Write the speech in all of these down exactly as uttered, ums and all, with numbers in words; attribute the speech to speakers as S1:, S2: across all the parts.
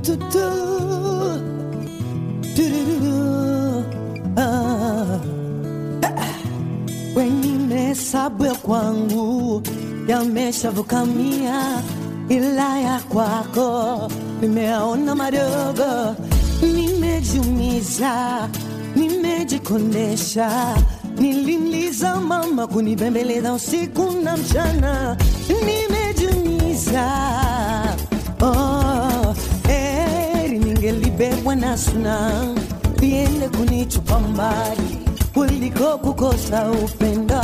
S1: tu tu du ah wengine sabu ya kwangu yameshavuka mia, ila ya kwako nimeona madogo. Nimejumiza, nimejikondesha, nilimliza mama kunibembeleza usiku na mchana. Nimejumiza, oh, eri ningelibebwa na suna liende kunichupa mbali kuliko kukosa upendo.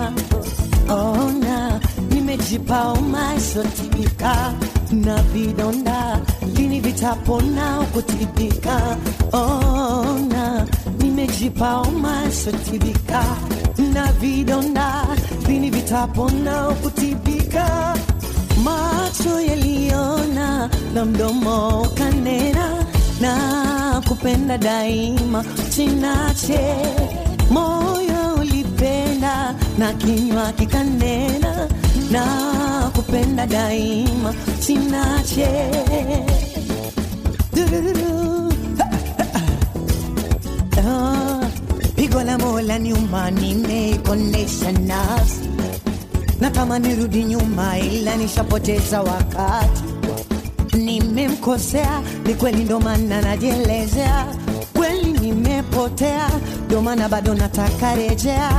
S1: Ona, nimejipa umaisotibika na vidonda lini vitapona ukutibika. Ona, nimejipa umaisotibika na vidonda lini vitapona ukutibika. Macho yaliona na mdomo kanena na kupenda daima chinache. Moyo ulipenda na kinywa kikanena na kupenda daima chinache. Pigo la mola nyuma nimeikonesha nafsi, na kama nirudi nyuma ila nishapoteza wakati. Nimemkosea, ni kweli ndo maana najielezea. Kweli nimepotea, ndo maana bado nataka rejea.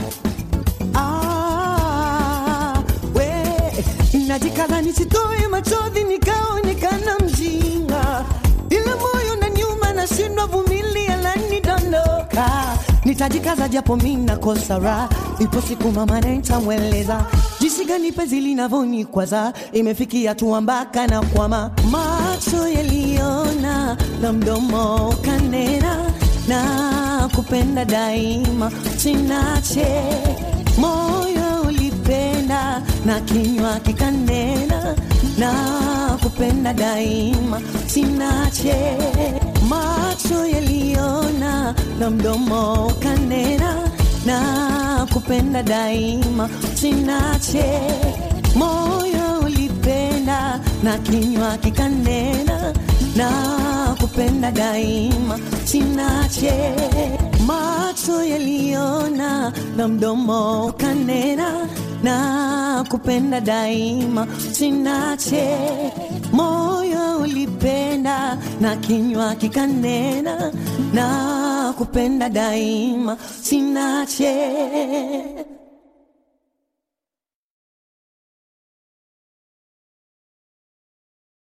S1: Ah, we, najikaza nisitoe machozi nikaonekana mjinga, ila moyo na nyuma nashindwa vumilia na nidondoka. Nitajikaza japo mimi nakosa raha, ipo siku mama nitamweleza jinsi gani penzi linavyonikwaza. Imefikia tu mpaka na kwama. Macho yaliona na mdomo kanena na kupenda daima chinache. Moyo ulipenda na kinywa kikanena na kupenda daima chinache. Macho yaliona na mdomo kanena na kupenda daima chinache. Moyo ulipenda na kinywa kikanena na kupenda daima chinache. Macho yaliona na mdomo kanena na kupenda daima chinache. Moyo ulipenda na kinywa kikanena na kupenda daima chinache.